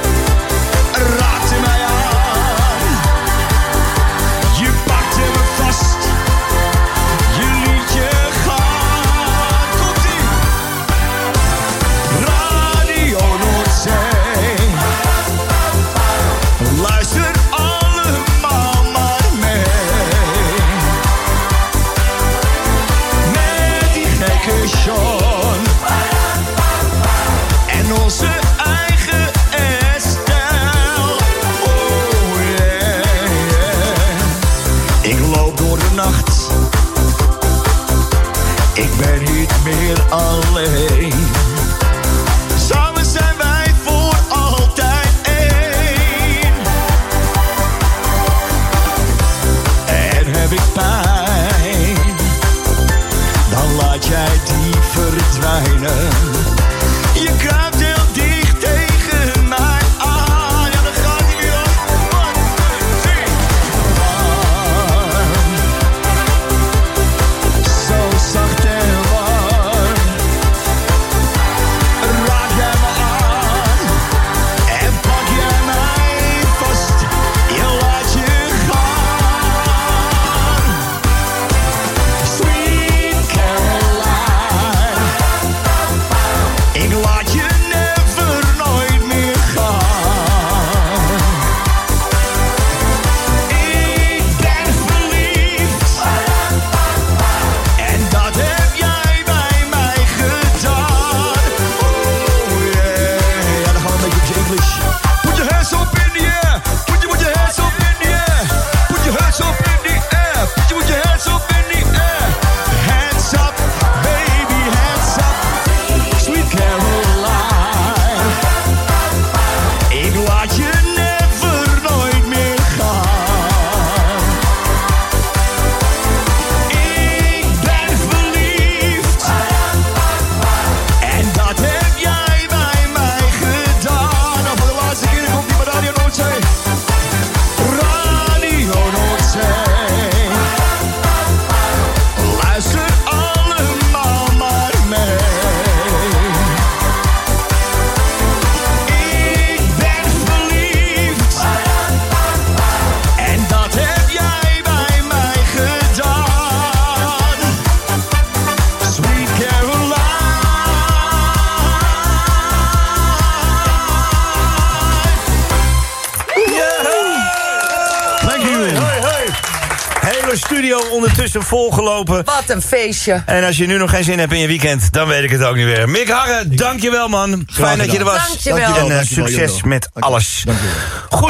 hele studio ondertussen volgelopen. Wat een feestje. En als je nu nog geen zin hebt in je weekend, dan weet ik het ook niet meer. Mick Harren, dankjewel man. Fijn dat je er was. Dankjewel. En uh, Dankjewel. succes met alles. Goed.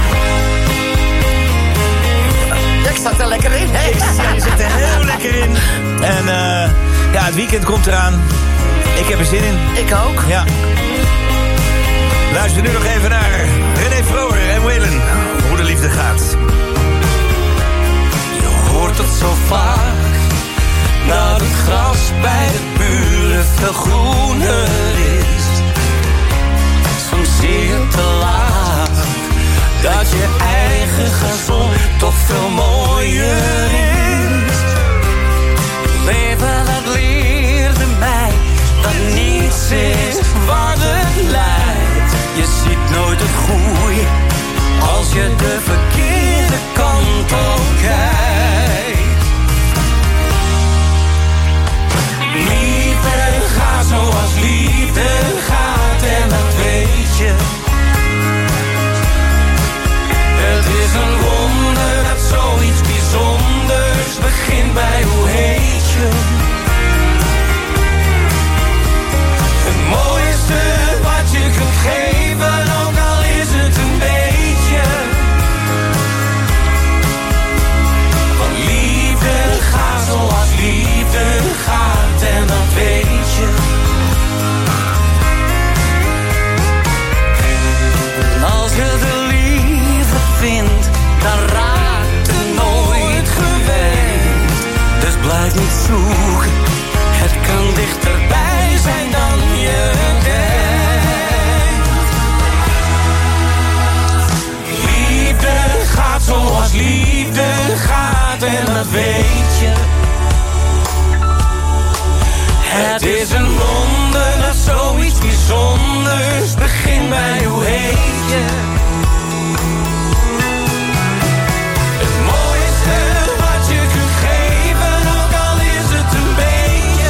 Ik zat er lekker in, hè? Ja, je zit er heel lekker in. En uh, ja, het weekend komt eraan. Ik heb er zin in. Ik ook. Ja. Luister nu nog even naar René Vroger en Waylon. Hoe de liefde gaat. Je hoort het zo vaak, dat het gras bij de buren veel groener is. Soms zie je te laat, dat je eigen gazon toch veel mooier is. Leven dat leerde mij, dat niets is waar het leidt. Je ziet nooit het goede, als je de verkeerde kant op kijkt. Liefde gaat zoals liefde gaat en dat weet je. Het is een wonder dat zoiets bijzonders begint bij hoe heet je. Het mooiste wat je kunt geven, ook al is het een beetje. Want liefde gaat zoals liefde gaat en dat weet je. En als je de liefde vindt, dan raakt het nooit gewend. Dus blijf niet zoeken, het kan dichterbij zijn dan je denkt. Liefde gaat zoals liefde gaat en dat weet je. Het is een wonder dat zoiets bijzonders begint bij hoe heet je. Het mooiste wat je kunt geven, ook al is het een beetje.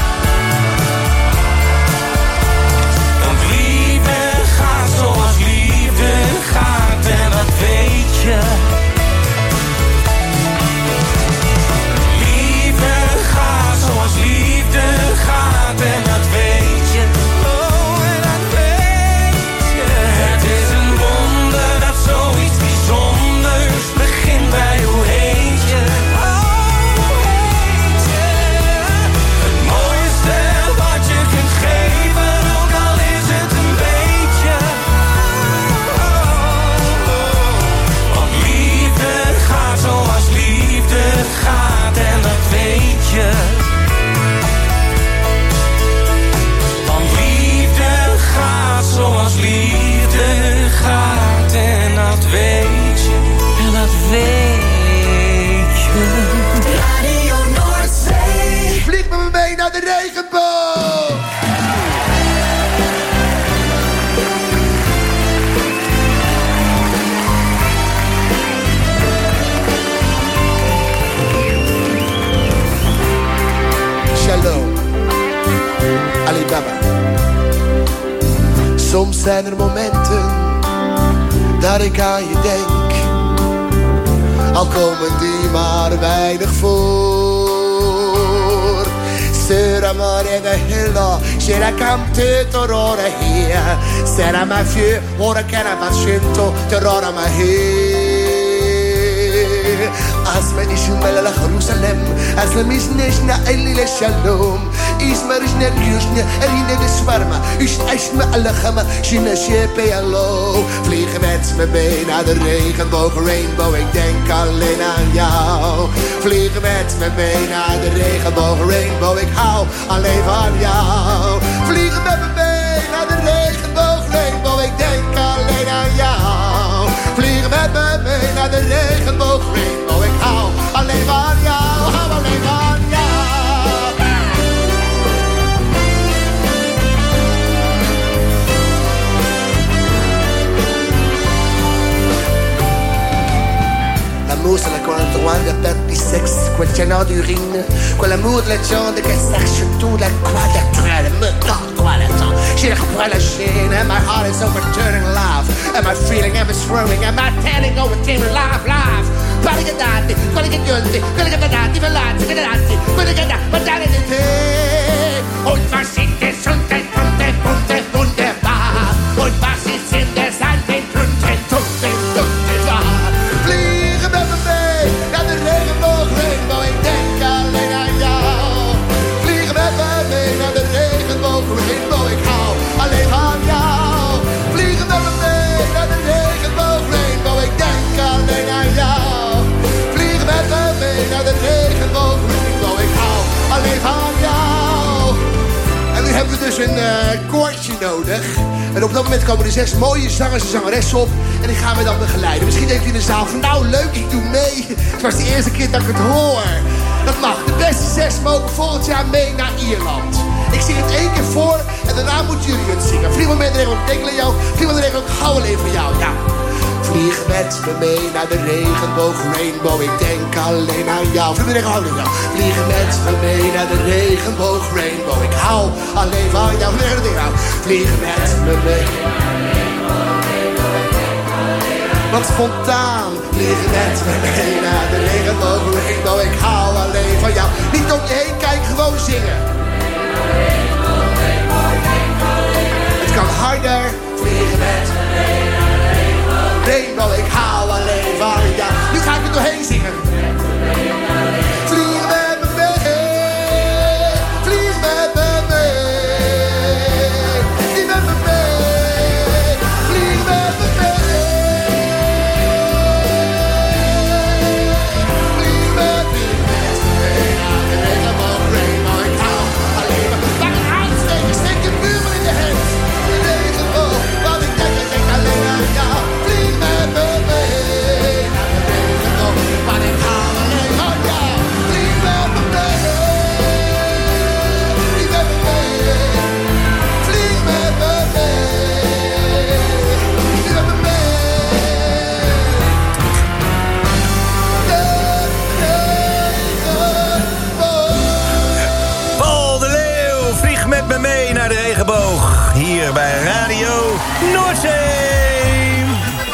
Want liefde gaat zoals liefde gaat en dat weet je. Liefde gaat zoals liefde gaat en dat weet je. Oh, en dat weet je. Het is een wonder dat zoiets bijzonders begint bij hoe heet je. Oh, hoe heet je. Het mooiste wat je kunt geven, ook al is het een beetje. Oh, oh, oh. Want liefde gaat zoals liefde gaat en dat weet je. Want liefde gaat zoals liefde gaat en dat weet je. En dat weet je. Radio Noordzee. Vlieg met me mee naar de regenboog. Shalom, Alibaba. Soms zijn er momenten dat ik aan je denk, al komen die maar weinig voor. Sera mare de hilla, sera camte torora hier. Sera ma vieux, ora kena vascento, torora ma hier. Asma ishumela la Jerusalem, aslam isneshna elile shalom. Isma rishna ryushna, erine de swarma. Ish ashma alachama, shina shepe allo. Vliegen met me mee naar de regenboog, rainbow, ik denk alleen aan jou. Vliegen met me mee naar de regenboog, rainbow, ik hou alleen van jou. Vliegen met me mee naar de regenboog, rainbow, ik denk alleen aan jou. Vliegen met me mee naar de regenboog, rainbow, ik hou alleen van jou, hou alleen van jou. L'amour c'est la contrôle de peuple sexe, quel canard d'urine, quell'amour de la jambe che sache tout la croix de traîne, me dans quoi la temps. J'ai la croix la chaîne, and my heart is overturning life, and my feeling am is swirling, and my tanning overturning life, life. Parigadati, Parigadionti, Parigadati, Velati, Velati, Parigada, Patalinite. Und was sind es unter, unter, unter, wunderbar? Und was ist in der Sand, unter, unter, wunderbar? Vliegen met me mee naar de regenboog, rainbow, ik denk alleen aan jou. Vliegen met me mee naar de regenboog, rainbow, ik hou alleen van jou. Vliegen met me mee naar de regenboog, rainbow, ik denk alleen aan jou. Vliegen met me mee naar de regenboog, rainbow, ik hou alleen van jou. En nu hebben we dus een uh, koortje nodig. En op dat moment komen er zes mooie zangers en zangeressen op. En die gaan we dan begeleiden. Misschien denkt u in de zaal van nou leuk, ik doe mee. Het was de eerste keer dat ik het hoor. Dat mag. De beste zes mogen volgend jaar mee naar Ierland. Ik zing het één keer voor en daarna moeten jullie het zingen. Vlieg maar met de regel, ik denk aan jou. Vlieg maar de regel, ik hou alleen van jou. Ja. Vlieg met me mee naar de regenboog, rainbow, ik denk alleen aan jou. Vlieg met de regel, hou alleen van jou. Vlieg met me mee naar de regenboog, rainbow, ik hou alleen van jou. Vlieg met me mee. Wat spontaan. Vliegen met me mee naar de regenboog, rainbow, ik hou alleen van jou. Niet om je heen kijken, gewoon zingen. Het kan harder. Vliegen met me mee naar de regenboog, rainbow, ik hou alleen van jou. Nu ga ik er doorheen zingen. Vlieg met me mee, vlieg met me mee, vlieg met me mee, vlieg met me mee, vlieg met me mee naar de regenboog, rainbow, ik hou alleen maar. Laat het aansteken, steek je buurman in de hand. De regenboog, want ik denk, ik denk alleen aan jou. Vlieg met me mee naar de regenboog, want ik hou alleen van jou. Vlieg met me mee, vlieg met me mee, vlieg met me mee, vlieg met me mee. Paul de Leeuw, vlieg met me mee naar de regenboog. Hier bij Radio Noordzee.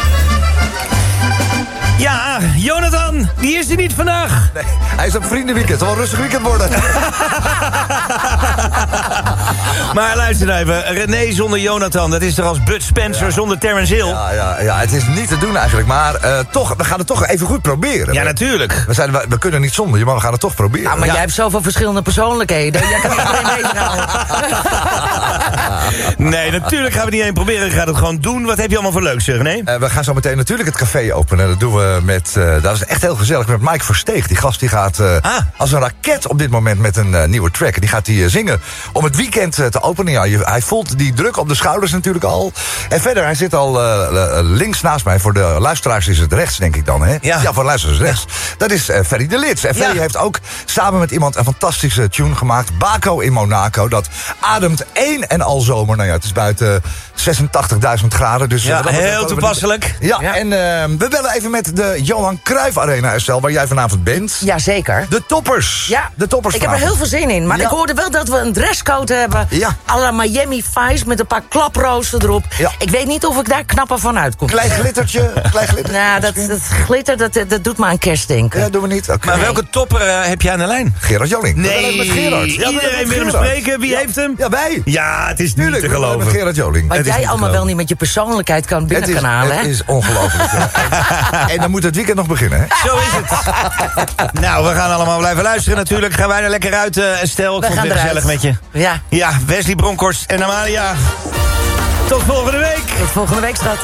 Ja, Jonathan, die is er niet vandaag. Nee, hij is op vriendenweekend. Het zal wel een rustig weekend worden. Maar luister nou even, René zonder Jonathan, dat is toch als Bud Spencer ja. zonder Terence Hill? Ja, ja, ja, het is niet te doen eigenlijk, maar uh, toch, we gaan het toch even goed proberen. Ja, natuurlijk. We, zijn, we, we kunnen niet zonder je, maar we gaan het toch proberen. Ja, maar ja. jij hebt zoveel verschillende persoonlijkheden. Jij kan iedereen bezighouden. Nee, natuurlijk gaan we niet één proberen. We gaan het gewoon doen. Wat heb je allemaal voor leuks, René? Uh, we gaan zo meteen natuurlijk het café openen. Dat doen we met, uh, dat is echt heel gezellig, met Mike Versteeg. Die gast die gaat uh, ah. als een raket op dit moment met een uh, nieuwe track. Die gaat hij uh, zingen om het weekend uh, te openen. Ja, je, hij voelt die druk op de schouders natuurlijk al. En verder, hij zit al uh, links naast mij. Voor de luisteraars is het rechts, denk ik dan. Hè? Ja. ja, voor de luisteraars is het rechts. Ja. Dat is uh, Ferry de Lits. En Ferry ja. heeft ook samen met iemand een fantastische tune gemaakt. Baco in Monaco. Dat ademt één en al zomer. Nou ja, het is buiten zesentachtigduizend graden. Dus, ja, uh, dat heel toepasselijk. Ja, ja, en uh, we bellen even met de Johan Cruijff Arena, Estelle, waar jij vanavond bent. Jazeker. De toppers. Ja, de toppers. Ik heb er heel veel zin in. Maar ja. ik hoorde wel dat we een dresscode hebben. Ja. À la Miami Vice met een paar klaproosten erop. Ja. Ik weet niet of ik daar knapper van uitkom. Klein glittertje. Klein glittertje. Nou, dat, dat glitter, dat, dat doet me aan kerst denken. Ja, doen we niet. Okay. Maar welke topper uh, heb jij aan de lijn? Gerard Joling. Nee, met Gerard. Ja, iedereen wil hem spreken. Wie ja. heeft hem? Ja, wij. Ja, het is Tuurlijk, niet te geloven. Met Gerard Joling. Wat jij allemaal geloven. wel niet met je persoonlijkheid kan binnen het is, kan halen. Het hè? is ongelooflijk. Ja. en, en dan moet het weekend nog beginnen, hè? Zo is het. Nou, we gaan allemaal blijven luisteren natuurlijk. Gaan wij er lekker uit, uh, Estelle. Ik we vond het weer gezellig met je. Ja. Ja, Wesley Bronkhorst en Amalia. Tot volgende week. Tot volgende week, schat.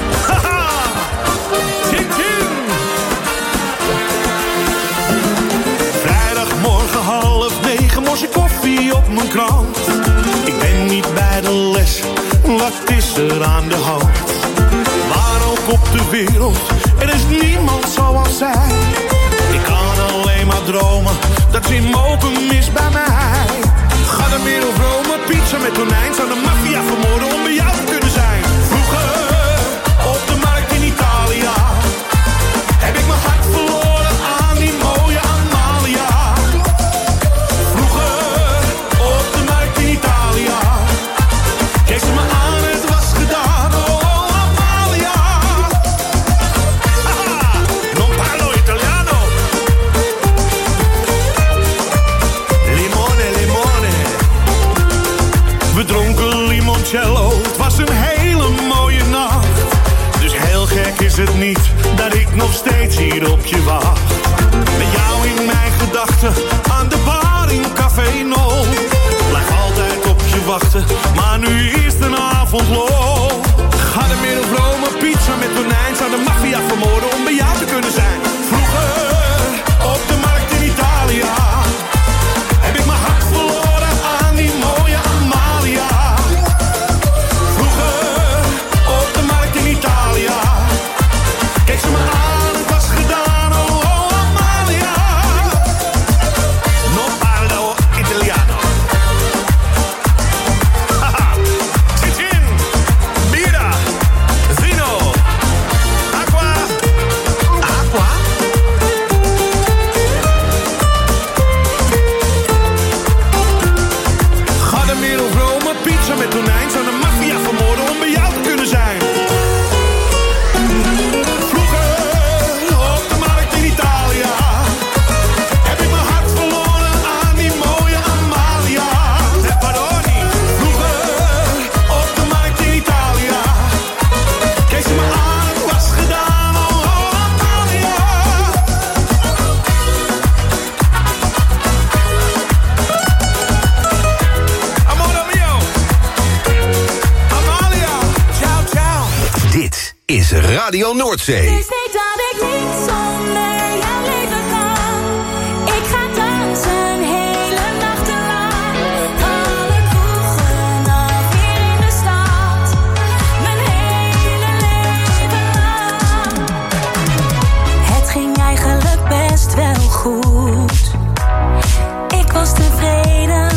Vrijdagmorgen half negen, morse koffie op mijn krant. Ik ben niet bij de les, wat is er aan de hand? Waar ook op de wereld, er is niemand zoals zij. Ik kan alleen maar dromen, dat ze in mogen mis bij mij. Ga er meer of Rome, pizza met tonijn. Zou de maffia vermoorden om bij jou te kunnen zijn. Vroeger, op de markt in Italië, heb ik mijn hart verloren aan die mooie Amalia. Vroeger, op de markt in Italië, keek ze me aan, het was gedaan. Oh, Amalia. Haha, non parlo italiano. dansen aan de bar in Café Nol. Blijf altijd op je wachten, maar nu is de avond lol. Ga de middelvrome pizza met tonijn, zou de maffia vermoorden om bij jou te kunnen zijn. Vroeger op de markt in Italië heb ik mijn hart verloren aan die mooie Amalia. Vroeger op de markt in Italië keek ze me aan, het was gedaan, oh oh Amalia. Non parlo italiano. Haha, zit in, birra, vino, acqua, acqua. Ga de middelvrome pizza met tonijn, zou de maffia vermoorden om bij jou te kunnen zijn. Vroeger op de markt in Italië heb ik mijn hart verloren aan die mooie Amalia. Pepperoni. Vroeger op de markt in Italië keek ze me aan, het was gedaan, oh oh Amalia. Amore mio, Amalia. Ciao, ciao. Dit is Radio Noordzee. Wist niet dat ik niet zonder jou leven kan. Ik ga dansen hele nachten lang. Alle kroegen alweer in de stad. Mijn hele leven lang. Het ging eigenlijk best wel goed. Ik was tevreden.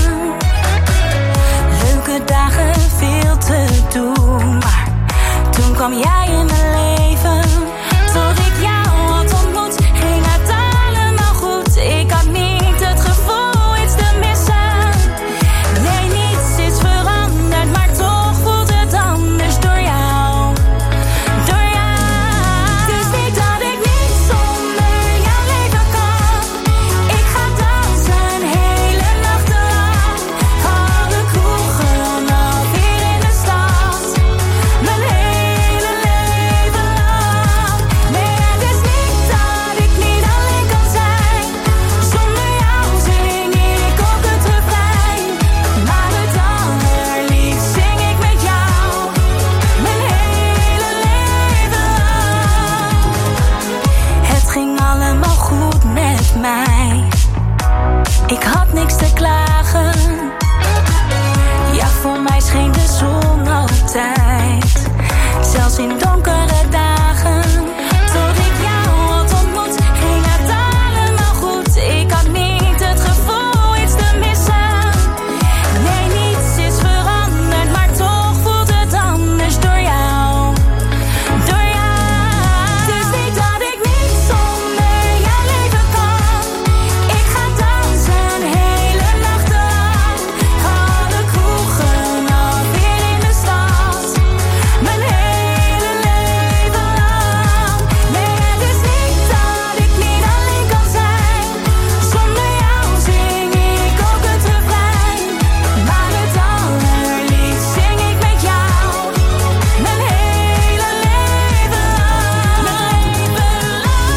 Leuke dagen, veel te doen. Maar toen kwam jij in mijn leven. Tot ik jou had ontmoet, ging het allemaal goed. Ik had niet het gevoel iets te missen. Nee, niets is veranderd, maar toch voelt het anders door jou. Door jou. Dus niet dat ik niet zonder jou leven kan. Ik ga dansen hele nachten lang. Alle kroegen alweer in de stad. Mijn hele leven lang. Nee, het is niet dat ik niet alleen kan zijn. Zonder jou zing ik ook het refrein. Maar het allerliefst zing ik met jou. Mijn hele leven lang. Het ging allemaal goed met mij. Ik had niks te klagen. Ja, voor mij scheen de zon altijd. Zelfs in donkere dagen. Tot ik jou had ontmoet, ging het allemaal goed. Ik had niet het gevoel iets te missen. Nee, niets is veranderd, maar toch voelt het anders door jou. Door jou. Het is niet dat ik niet zonder jou leven kan. Ik ga dansen hele nachten lang. Alle kroegen alweer in de stad. Mijn hele leven lang. Nee, het is niet dat ik niet alleen kan zijn. Zonder jou zing ik ook het refrein. Maar het allerliefst zing ik met jou. Mijn hele leven lang. Mijn leven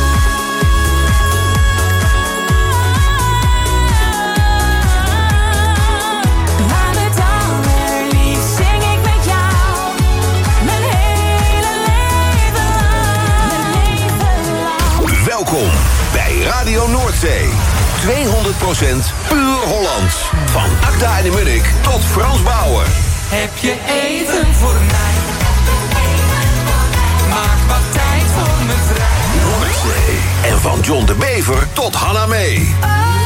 lang. Maar het allerliefst zing ik met jou. Mijn hele leven lang. Welkom bij Radio Noordzee. tweehonderd procent puur Hollands. Van Akda en de Munnik tot Frans Bauer. Heb je even voor mij? Maak wat tijd voor me vrij. Noordzee. En van John de Bever tot Hanna Mee.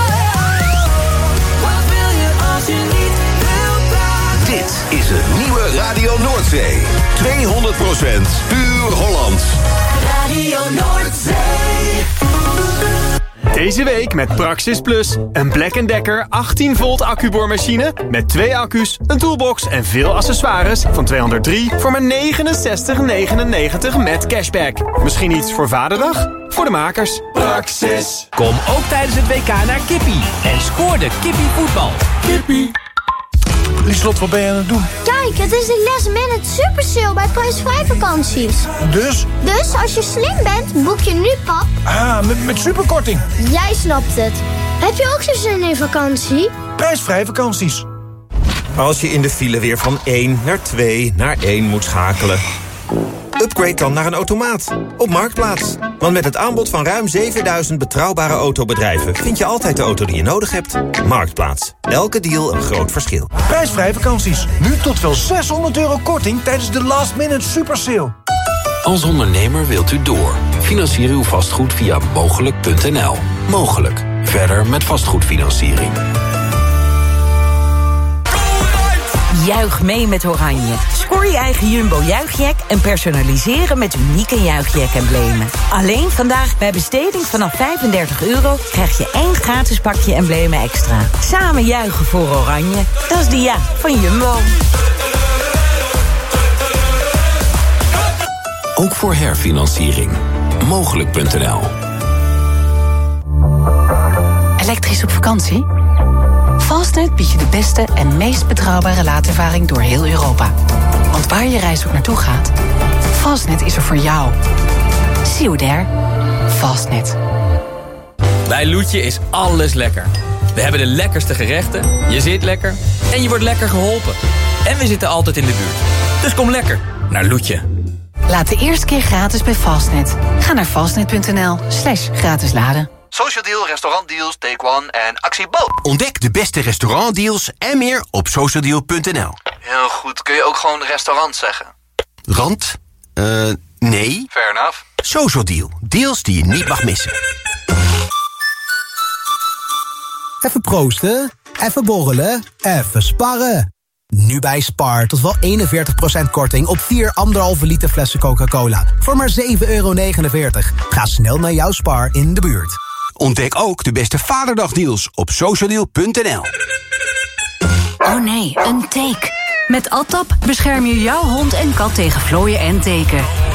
Wat wil je als je niet wil praten? Dit is het nieuwe Radio Noordzee. tweehonderd procent puur Hollands. Radio Noordzee. Deze week met Praxis Plus. Een Black and Decker achttien volt accuboormachine met twee accu's, een toolbox en veel accessoires van tweehonderddrie voor maar negenenzestig negenennegentig met cashback. Misschien iets voor Vaderdag? Voor de makers. Praxis. Kom ook tijdens het W K naar Kippie en scoor de Kippie voetbal. Kippie. Lieslot, wat ben je aan het doen? Kijk, het is de last minute super sale bij prijsvrij vakanties. Dus? Dus als je slim bent, boek je nu pap. Ah, met, met superkorting. Jij snapt het. Heb je ook zo'n zin in vakantie? Prijsvrij vakanties. Als je in de file weer van één naar twee naar één moet schakelen, upgrade dan naar een automaat op Marktplaats. Want met het aanbod van ruim zevenduizend betrouwbare autobedrijven vind je altijd de auto die je nodig hebt. Marktplaats. Elke deal een groot verschil. Prijsvrij vakanties. Nu tot wel zeshonderd euro korting tijdens de last minute super sale. Als ondernemer wilt u door. Financier uw vastgoed via mogelijk punt n l. Mogelijk. Verder met vastgoedfinanciering. Juich mee met Oranje. Scoor je eigen Jumbo juichjack en personaliseren met unieke juichjack-emblemen. Alleen vandaag bij besteding vanaf vijfendertig euro krijg je één gratis pakje emblemen extra. Samen juichen voor Oranje. Dat is de ja van Jumbo. Ook voor herfinanciering. Mogelijk punt n l. Elektrisch op vakantie? Fastnet biedt je de beste en meest betrouwbare laadervaring door heel Europa. Want waar je reis ook naartoe gaat, Fastnet is er voor jou. See you there. Fastnet. Bij Loetje is alles lekker. We hebben de lekkerste gerechten, je zit lekker en je wordt lekker geholpen. En we zitten altijd in de buurt. Dus kom lekker naar Loetje. Laat de eerste keer gratis bij Fastnet. Ga naar fastnet punt n l slash gratis laden. Social Deal, restaurantdeals, Take One en Actie Bo. Ontdek de beste restaurantdeals en meer op social deal punt n l. Heel goed, kun je ook gewoon restaurant zeggen? Rand? Eh, uh, nee. Fair enough. Social Deal, deals die je niet mag missen. Even proosten, even borrelen, even sparren. Nu bij Spar tot wel eenenveertig procent korting op vier anderhalve liter flessen Coca-Cola. Voor maar zeven euro negenenveertig. Ga snel naar jouw Spar in de buurt. Ontdek ook de beste Vaderdagdeals op social deal punt n l. Oh nee, een teek. Met Atap bescherm je jouw hond en kat tegen vlooien en teken.